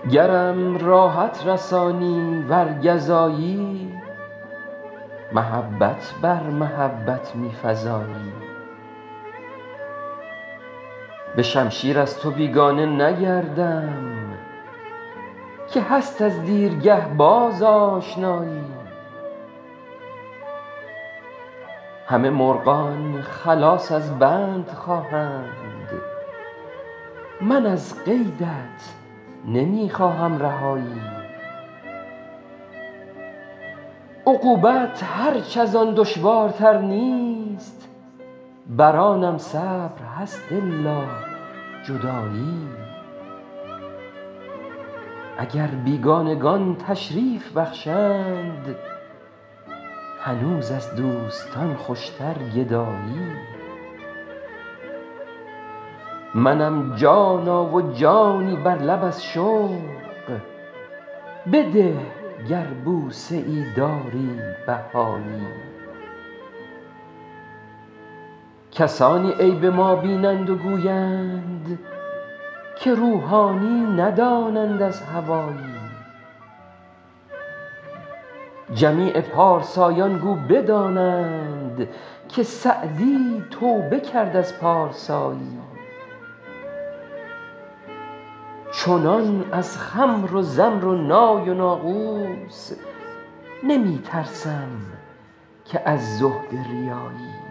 گرم راحت رسانی ور گزایی، محبت بر محبت می فزایی. به شمشیر از تو بیگانه نگردم، که هست از دیرگه باز آشنایی. همه مرغان خلاص از بند خواهند، من از قیدت نمی خواهم رهایی. عقوبت هرچ از آن دشوارتر نیست، بر آنم صبر هست الا جدایی. اگر بیگانگان تشریف بخشند، هنوز از دوستان خوشتر گدایی. منم جانا و جانی بر لب از شوق، بده گر بوسه ای داری بهایی. کسانی عیب ما بینند و گویند، که روحانی ندانند از هوایی. جمیع پارسایان گو بدانند، که سعدی توبه کرد از پارسایی. چنان از خمر و زمر و نای و ناقوس، نمی ترسم که از زهد ریایی.